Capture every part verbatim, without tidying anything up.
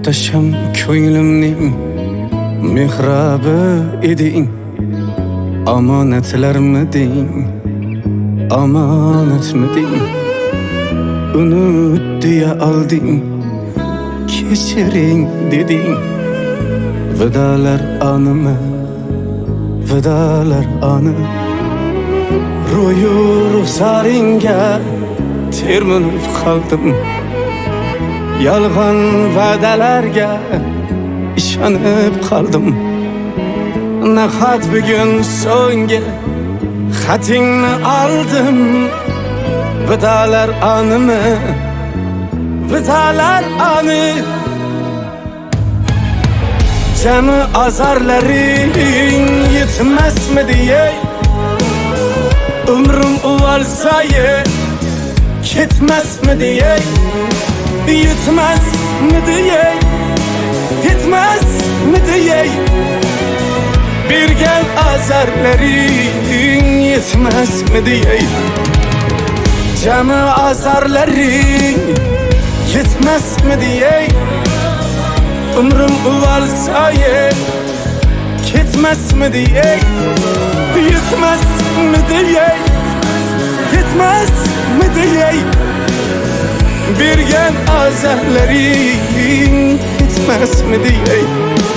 Muhtasham ko'nglimning mehrabi eding, omonatlarmiding, omonatmiding, unut deya olding, kechiring deding. Vidalar animi, vidalar ani, ro'yu ruxsaringga termilib qoldim. Yolg'on va'dalarga ishonib qoldim. Nahot bugun so'nggi xatingni oldim. Vidalar animi, vidalar ani, jami azarlaring yetmasmidi ey? Umrim uvalsaye ketmasmidi ey? Yetmasmidi ey? Yetmasmidi ey? Bergan azarlaring yetmasmidi ey? Jami azarlaring yetmasmidi ey? Umrim uvalsaye ketmasmidi ey? Yetmasmidi ey? Yetmasmidi ey? Bergan azarlaring yetmasmidi ey?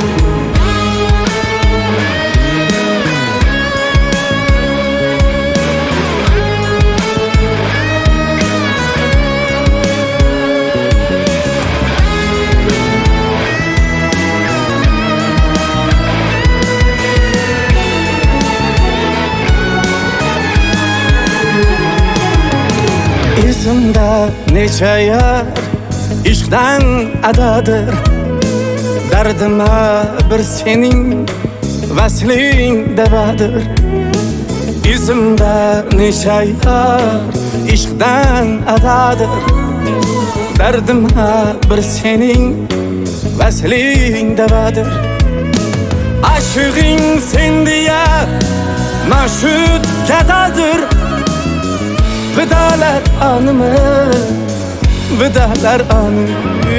Esimda necha yar ishqdan adadir, dardima bir sening vasling davadir. Esimda necha yar ishqdan adadir, dardima bir sening vasling davadir. Aşığın sen diye maşhut kadadir. Vidalar animi, vidalar ani,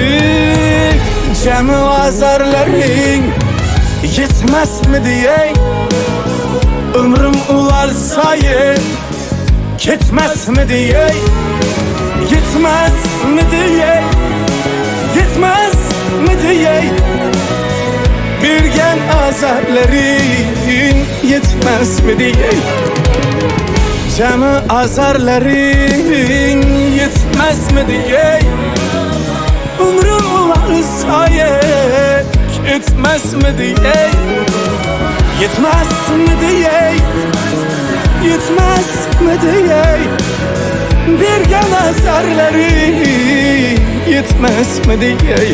jami azarlaring yetmasmidi ey? Umrim uvalsaye ketmasmidi ey? Yetmasmidi ey? Yetmasmidi ey? Bergan azarlaring yetmasmidi ey? Jami azarlaring yetmasmidi ey? Umrim uvalsaye ketmasmidi ey? Yetmasmidi ey? Yetmasmidi ey? Bergan azarlaring yetmasmidi ey?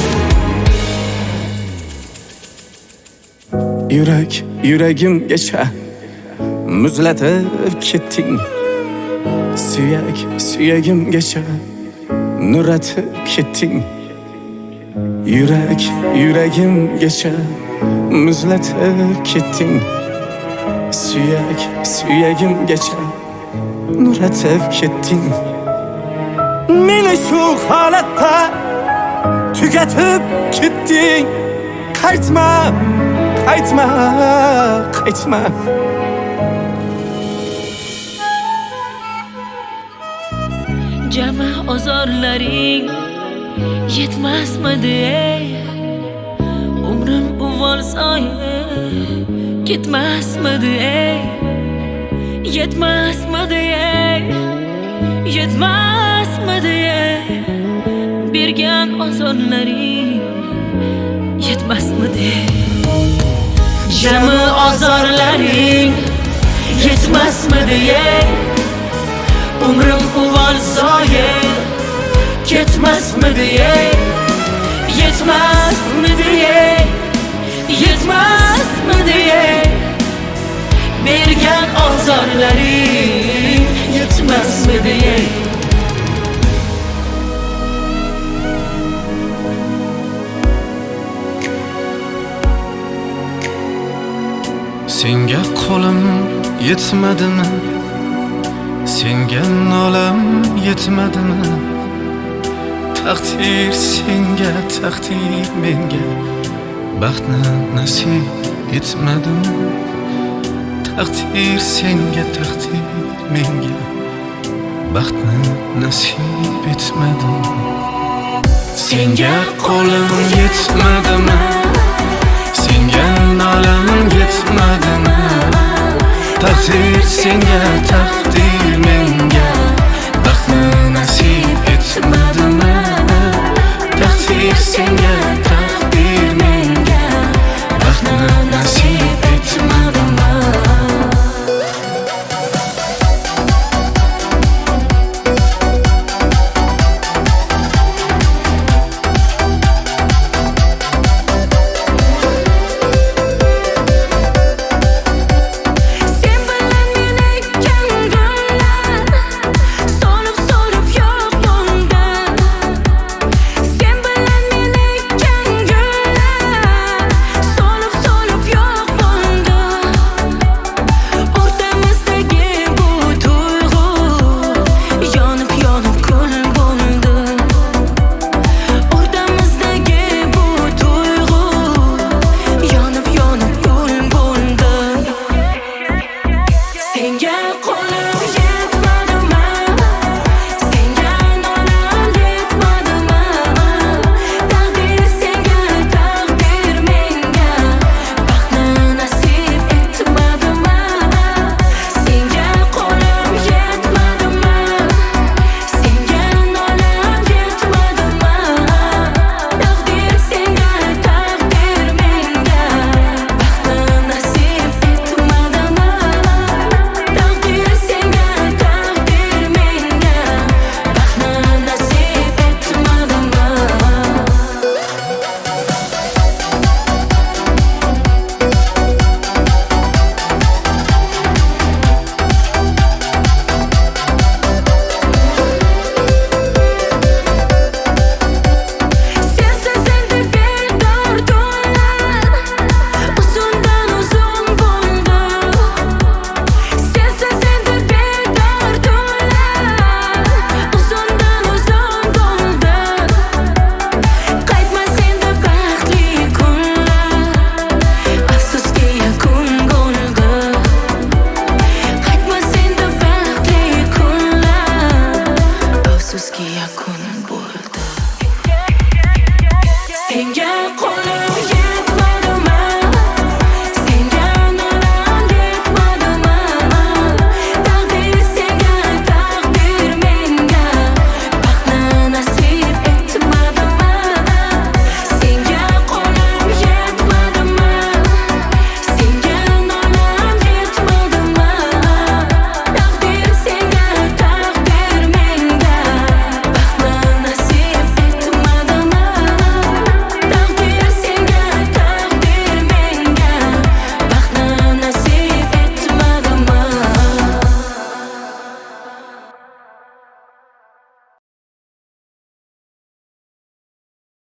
Yurak yuragimgacha muzlatib ketding. Suyak suyagimgacha nuratib ketding. Yurak yuragimgacha muzlatib ketding. Suyak suyagimgacha nuratib ketding. Meni shu holatda tugatib ketding. Qaytma, qaytma, qaytma. Jami azorlaring yetmasmidi ey? Umrim uvalsaye ketmasmidi ey? Yetmasmidi ey? Yetmasmidi ey? Bergan azorlaring yetmasmidi ey? Jami azorlaring yetmasmidi ey? Umrim uvalsaye ketmasmidi ey? Yetmasmidi ey? Yetmasmidi ey? Bergan azorlaring yetmasmidi ey? Senga qo'lim yetmadimi? Senga nolam yetmadimi? Taqdir senga, taqdir menga baxtni nasib etmadim. Taqdir senga, taqdir menga baxtni nasib etmadim. Senga qo'lim yetmadimi? Senga nolam yetmadimi? Taqdir senga, taqdir menga